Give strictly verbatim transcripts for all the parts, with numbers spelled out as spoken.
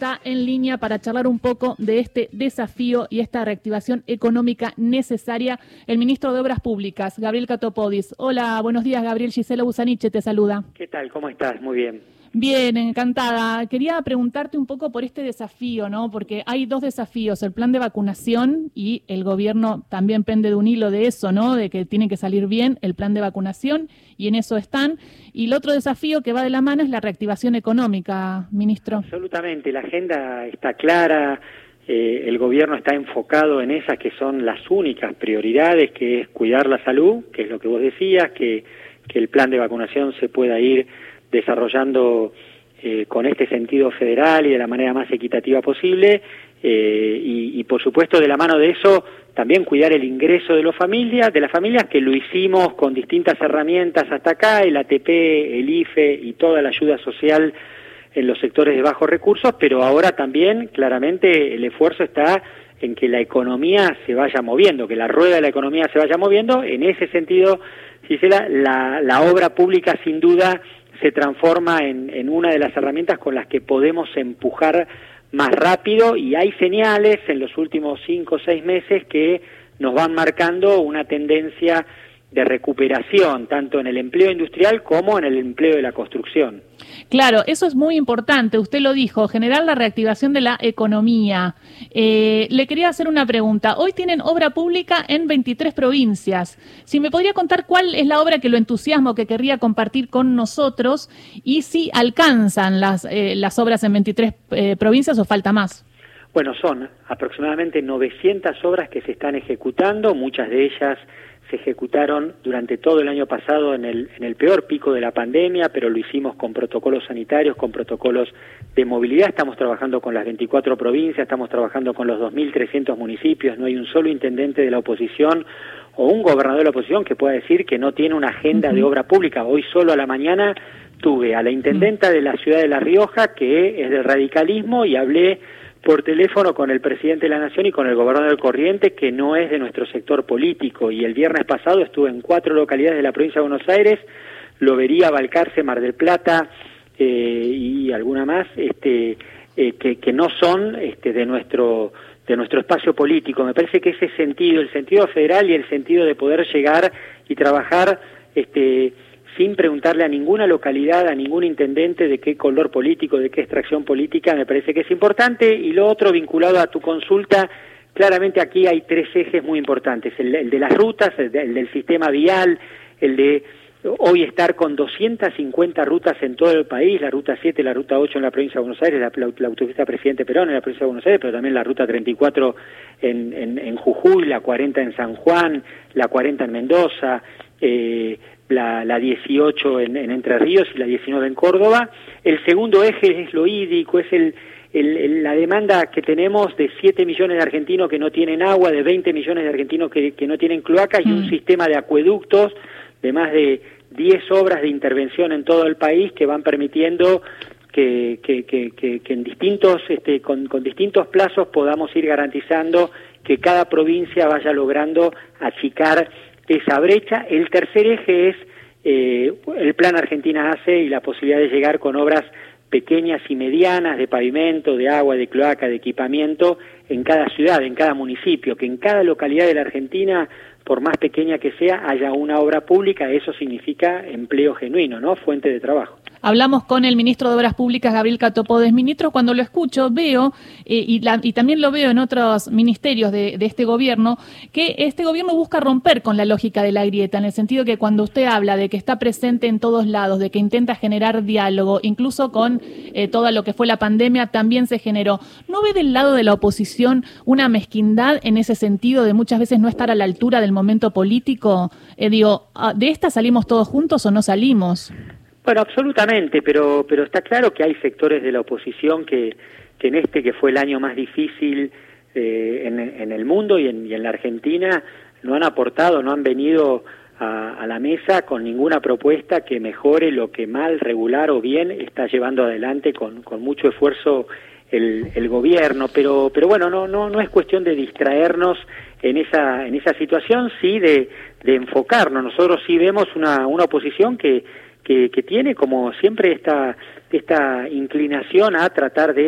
está en línea para charlar un poco de este desafío y esta reactivación económica necesaria el ministro de Obras Públicas, Gabriel Catopodis. Hola, buenos días, Gabriel. Gisela Busaniche te saluda. ¿Qué tal? ¿Cómo estás? Muy bien. Bien, encantada. Quería preguntarte un poco por este desafío, ¿no? Porque hay dos desafíos, el plan de vacunación y el gobierno también pende de un hilo de eso, ¿no? De que tiene que salir bien el plan de vacunación y en eso están. Y el otro desafío que va de la mano es la reactivación económica, ministro. Absolutamente, la agenda está clara, eh, el gobierno está enfocado en esas que son las únicas prioridades, que es cuidar la salud, que es lo que vos decías, que, que el plan de vacunación se pueda ir desarrollando eh, con este sentido federal y de la manera más equitativa posible, eh, y, y por supuesto de la mano de eso también cuidar el ingreso de las familias, de las familias que lo hicimos con distintas herramientas hasta acá, el A T P, el I F E y toda la ayuda social en los sectores de bajos recursos, pero ahora también claramente el esfuerzo está en que la economía se vaya moviendo, que la rueda de la economía se vaya moviendo. En ese sentido, Gisela, la, la obra pública sin duda se transforma en, en una de las herramientas con las que podemos empujar más rápido, y hay señales en los últimos cinco o seis meses que nos van marcando una tendencia de recuperación, tanto en el empleo industrial como en el empleo de la construcción. Claro, eso es muy importante, usted lo dijo, generar la reactivación de la economía. Eh, le quería hacer una pregunta. Hoy tienen obra pública en veintitrés provincias. Si me podría contar cuál es la obra que lo entusiasma o que querría compartir con nosotros, y si alcanzan las, eh, las obras en veintitrés eh, provincias o falta más. Bueno, son aproximadamente novecientas obras que se están ejecutando, muchas de ellas se ejecutaron durante todo el año pasado en el, en el peor pico de la pandemia, pero lo hicimos con protocolos sanitarios, con protocolos de movilidad. Estamos trabajando con las veinticuatro provincias, estamos trabajando con los dos mil trescientos municipios, no hay un solo intendente de la oposición o un gobernador de la oposición que pueda decir que no tiene una agenda de obra pública. Hoy solo a la mañana tuve a la intendenta de la ciudad de La Rioja, que es del radicalismo, y hablé por teléfono con el presidente de la Nación y con el gobernador del Corrientes, que no es de nuestro sector político, y el viernes pasado estuve en cuatro localidades de la provincia de Buenos Aires, Lobería, Balcarce, Mar del Plata eh, y alguna más, este, eh, que, que no son este, de nuestro de nuestro espacio político. Me parece que ese sentido, el sentido federal y el sentido de poder llegar y trabajar este sin preguntarle a ninguna localidad, a ningún intendente de qué color político, de qué extracción política, me parece que es importante. Y lo otro, vinculado a tu consulta, claramente aquí hay tres ejes muy importantes, el, el de las rutas, el, de, el del sistema vial, el de hoy estar con doscientas cincuenta rutas en todo el país, la ruta siete, la ruta ocho en la provincia de Buenos Aires, la, la, la autopista Presidente Perón en la provincia de Buenos Aires, pero también la ruta treinta y cuatro en, en, en Jujuy, la cuarenta en San Juan, la cuarenta en Mendoza, eh, La, la dieciocho en, en Entre Ríos y la diecinueve en Córdoba. El segundo eje es lo hídrico, es el, el, el, la demanda que tenemos de siete millones de argentinos que no tienen agua, de veinte millones de argentinos que, que no tienen cloacas, y un sistema de acueductos de más de diez obras de intervención en todo el país que van permitiendo que, que, que, que, que en distintos, este, con, con distintos plazos podamos ir garantizando que cada provincia vaya logrando achicar esa brecha. El tercer eje es eh, el Plan Argentina Hace y la posibilidad de llegar con obras pequeñas y medianas de pavimento, de agua, de cloaca, de equipamiento en cada ciudad, en cada municipio, que en cada localidad de la Argentina, por más pequeña que sea, haya una obra pública. Eso significa empleo genuino, ¿no? Fuente de trabajo. Hablamos con el ministro de Obras Públicas, Gabriel Catopodis. Ministro, cuando lo escucho, veo, eh, y, la, y también lo veo en otros ministerios de, de este gobierno, que este gobierno busca romper con la lógica de la grieta, en el sentido que cuando usted habla de que está presente en todos lados, de que intenta generar diálogo, incluso con eh, todo lo que fue la pandemia, también se generó. ¿No ve del lado de la oposición una mezquindad en ese sentido de muchas veces no estar a la altura del momento político? Eh, digo, ¿de esta salimos todos juntos o no salimos? Bueno, absolutamente, pero pero está claro que hay sectores de la oposición que, que en este, que fue el año más difícil eh, en, en el mundo y en, y en la Argentina, no han aportado, no han venido a, a la mesa con ninguna propuesta que mejore lo que mal, regular o bien está llevando adelante con, con mucho esfuerzo el, el gobierno. Pero pero bueno, no no no es cuestión de distraernos en esa en esa situación, sí de, de enfocarnos. Nosotros sí vemos una, una oposición que Que, que tiene como siempre esta, esta inclinación a tratar de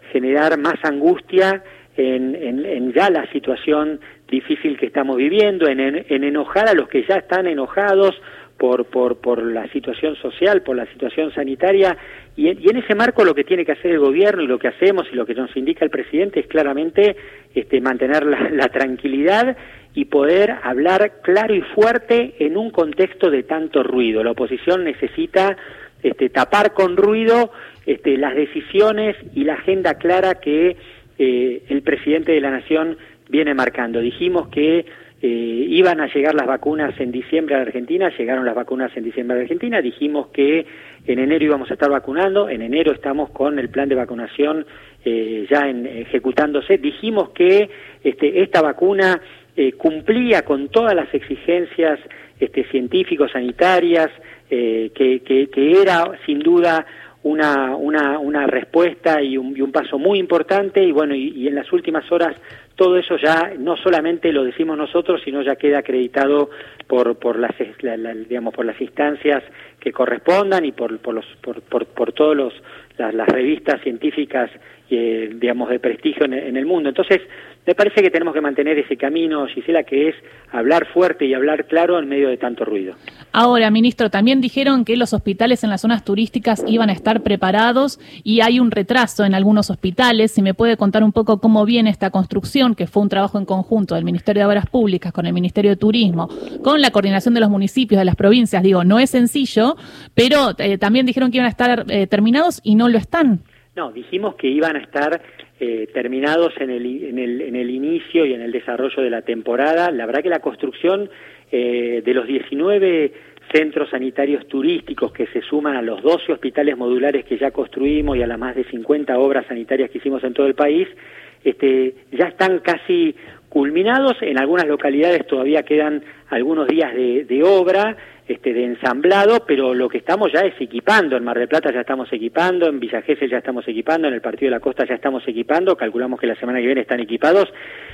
generar más angustia en, en, en ya la situación difícil que estamos viviendo, en, en, en enojar a los que ya están enojados por, por, por la situación social, por la situación sanitaria, y en, y en ese marco lo que tiene que hacer el gobierno y lo que hacemos y lo que nos indica el presidente es claramente este, mantener la, la tranquilidad y poder hablar claro y fuerte en un contexto de tanto ruido. La oposición necesita este, tapar con ruido este, las decisiones y la agenda clara que eh, el presidente de la Nación viene marcando. Dijimos que eh, iban a llegar las vacunas en diciembre a la Argentina, llegaron las vacunas en diciembre a la Argentina, dijimos que en enero íbamos a estar vacunando, en enero estamos con el plan de vacunación eh, ya en, ejecutándose, dijimos que este, esta vacuna eh, cumplía con todas las exigencias este, científico-sanitarias, eh, que, que, que era sin duda una, una, una respuesta y un, y un paso muy importante, y bueno, y, y en las últimas horas todo eso ya no solamente lo decimos nosotros, sino ya queda acreditado por por las la, la, digamos por las instancias que correspondan y por por los por por, por todos los las, las revistas científicas eh, digamos de prestigio en, en el mundo. Entonces, me parece que tenemos que mantener ese camino, Gisela, que es hablar fuerte y hablar claro en medio de tanto ruido. Ahora, ministro, también dijeron que los hospitales en las zonas turísticas iban a estar preparados y hay un retraso en algunos hospitales. Si me puede contar un poco cómo viene esta construcción, que fue un trabajo en conjunto del Ministerio de Obras Públicas con el Ministerio de Turismo, con la coordinación de los municipios, de las provincias. Digo, no es sencillo, pero eh, también dijeron que iban a estar eh, terminados y no lo están. No, dijimos que iban a estar eh, terminados en el, en, el, en el inicio y en el desarrollo de la temporada. La verdad que la construcción eh, de los diecinueve centros sanitarios turísticos que se suman a los doce hospitales modulares que ya construimos y a las más de cincuenta obras sanitarias que hicimos en todo el país, este, ya están casi culminados. En algunas localidades todavía quedan algunos días de, de obra, este, de ensamblado, pero lo que estamos ya es equipando. En Mar del Plata ya estamos equipando, en Villa Gesell ya estamos equipando, en el Partido de la Costa ya estamos equipando, calculamos que la semana que viene están equipados.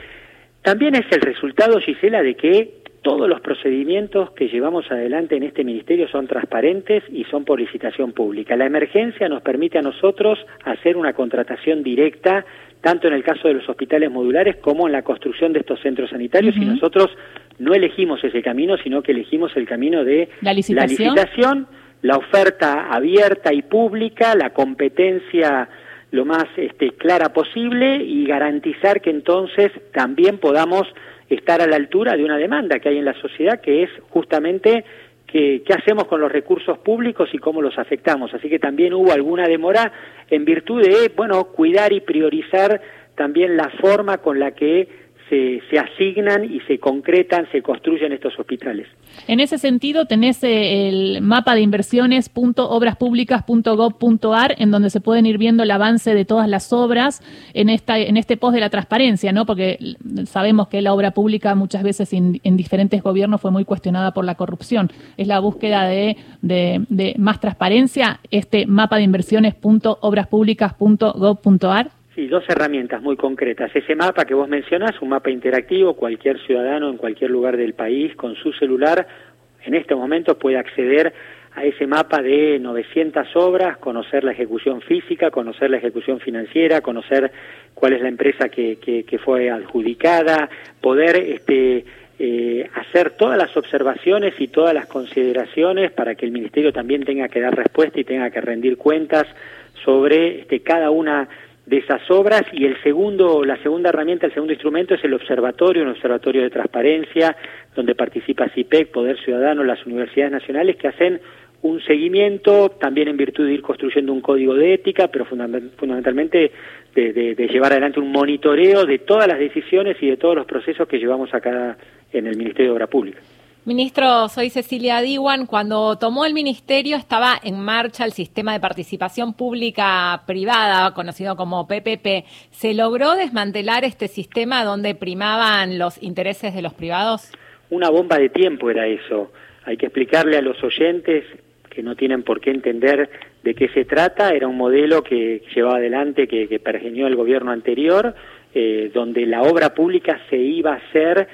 También es el resultado, Gisela, de que todos los procedimientos que llevamos adelante en este ministerio son transparentes y son por licitación pública. La emergencia nos permite a nosotros hacer una contratación directa, tanto en el caso de los hospitales modulares como en la construcción de estos centros sanitarios, uh-huh. Y nosotros no elegimos ese camino, sino que elegimos el camino de la licitación, la, licitación, la oferta abierta y pública, la competencia lo más este, clara posible y garantizar que entonces también podamos estar a la altura de una demanda que hay en la sociedad, que es justamente qué hacemos con los recursos públicos y cómo los afectamos. Así que también hubo alguna demora en virtud de, bueno, cuidar y priorizar también la forma con la que se, se asignan y se concretan, se construyen estos hospitales. En ese sentido, tenés el mapa de inversiones punto obras públicas punto gov punto ar, en donde se pueden ir viendo el avance de todas las obras en esta en este post de la transparencia, ¿no? Porque sabemos que la obra pública muchas veces en, en diferentes gobiernos fue muy cuestionada por la corrupción. Es la búsqueda de, de, de más transparencia, este mapa de inversiones punto obras públicas punto gov punto ar. Sí, dos herramientas muy concretas. Ese mapa que vos mencionás, un mapa interactivo, cualquier ciudadano en cualquier lugar del país con su celular en este momento puede acceder a ese mapa de novecientas obras, conocer la ejecución física, conocer la ejecución financiera, conocer cuál es la empresa que, que, que fue adjudicada, poder este, eh, hacer todas las observaciones y todas las consideraciones para que el Ministerio también tenga que dar respuesta y tenga que rendir cuentas sobre este, cada una de esas obras. Y el segundo, la segunda herramienta, el segundo instrumento es el observatorio, un observatorio de transparencia donde participa C I P E C, Poder Ciudadano, las universidades nacionales, que hacen un seguimiento también en virtud de ir construyendo un código de ética, pero fundamentalmente de, de, de llevar adelante un monitoreo de todas las decisiones y de todos los procesos que llevamos acá en el Ministerio de Obra Pública. Ministro, soy Cecilia Diwan. Cuando tomó el ministerio estaba en marcha el sistema de participación pública-privada, conocido como P P P. ¿Se logró desmantelar este sistema donde primaban los intereses de los privados? Una bomba de tiempo era eso. Hay que explicarle a los oyentes que no tienen por qué entender de qué se trata. Era un modelo que llevaba adelante, que, que pergeñó el gobierno anterior, eh, donde la obra pública se iba a hacer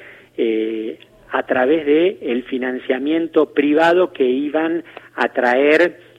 eh, a través de el financiamiento privado que iban a traer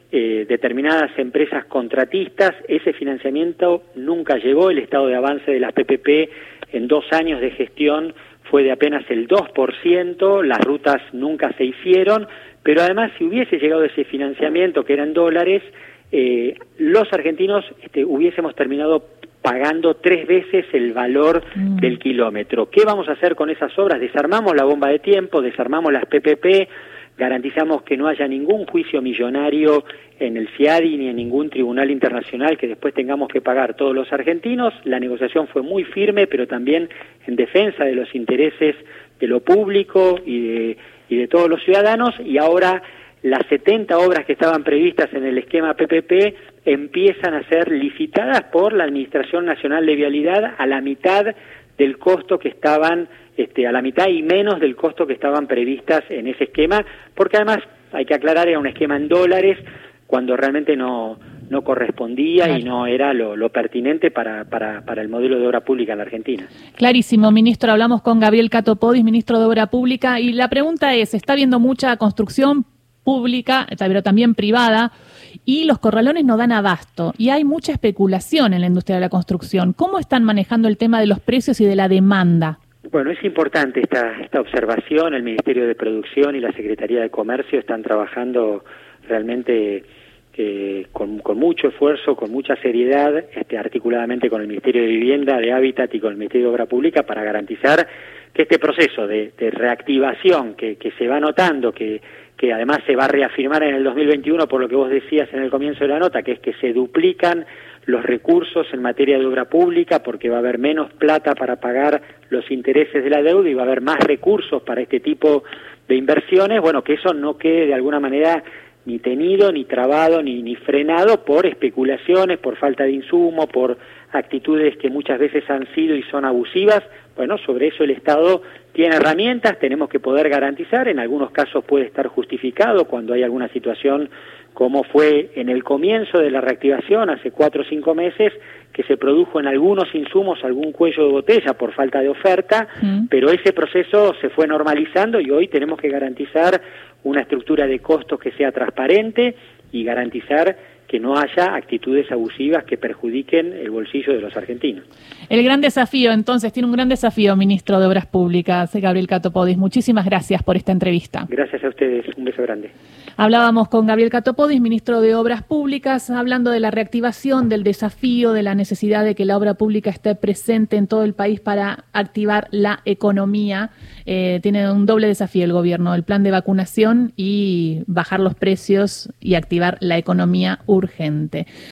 eh, determinadas empresas contratistas. Ese financiamiento nunca llegó. El estado de avance de las P P P en dos años de gestión fue de apenas el dos por ciento, las rutas nunca se hicieron, pero además si hubiese llegado ese financiamiento, que eran dólares, eh, los argentinos este, hubiésemos terminado pagando tres veces el valor mm. del kilómetro. ¿Qué vamos a hacer con esas obras? Desarmamos la bomba de tiempo, desarmamos las P P P, garantizamos que no haya ningún juicio millonario en el CIADI ni en ningún tribunal internacional que después tengamos que pagar todos los argentinos. La negociación fue muy firme, pero también en defensa de los intereses de lo público y de, y de todos los ciudadanos, y ahora las setenta obras que estaban previstas en el esquema P P P empiezan a ser licitadas por la Administración Nacional de Vialidad a la mitad del costo que estaban Este, a la mitad y menos del costo que estaban previstas en ese esquema, porque además, hay que aclarar, era un esquema en dólares, cuando realmente no, no correspondía claro. y no era lo, lo pertinente para, para, para el modelo de obra pública en la Argentina. Clarísimo, ministro. Hablamos con Gabriel Catopodis, ministro de Obra Pública, y la pregunta es, está habiendo mucha construcción pública, pero también privada, y los corralones no dan abasto, y hay mucha especulación en la industria de la construcción. ¿Cómo están manejando el tema de los precios y de la demanda? Bueno, es importante esta, esta observación. El Ministerio de Producción y la Secretaría de Comercio están trabajando realmente eh, con, con mucho esfuerzo, con mucha seriedad, este, articuladamente con el Ministerio de Vivienda, de Hábitat y con el Ministerio de Obra Pública, para garantizar que este proceso de, de reactivación que, que se va notando, que, que además se va a reafirmar en el dos mil veintiuno por lo que vos decías en el comienzo de la nota, que es que se duplican los recursos en materia de obra pública, porque va a haber menos plata para pagar los intereses de la deuda y va a haber más recursos para este tipo de inversiones. Bueno, que eso no quede de alguna manera ni tenido, ni trabado, ni, ni frenado por especulaciones, por falta de insumo, por actitudes que muchas veces han sido y son abusivas. Bueno, sobre eso el Estado tiene herramientas, tenemos que poder garantizar, en algunos casos puede estar justificado cuando hay alguna situación como fue en el comienzo de la reactivación, hace cuatro o cinco meses, que se produjo en algunos insumos algún cuello de botella por falta de oferta, mm. pero ese proceso se fue normalizando y hoy tenemos que garantizar una estructura de costos que sea transparente y garantizar que no haya actitudes abusivas que perjudiquen el bolsillo de los argentinos. El gran desafío, entonces, tiene un gran desafío, ministro de Obras Públicas, Gabriel Catopodis. Muchísimas gracias por esta entrevista. Gracias a ustedes, un beso grande. Hablábamos con Gabriel Catopodis, ministro de Obras Públicas, hablando de la reactivación, del desafío, de la necesidad de que la obra pública esté presente en todo el país para activar la economía. Eh, tiene un doble desafío el gobierno, el plan de vacunación y bajar los precios y activar la economía urgente.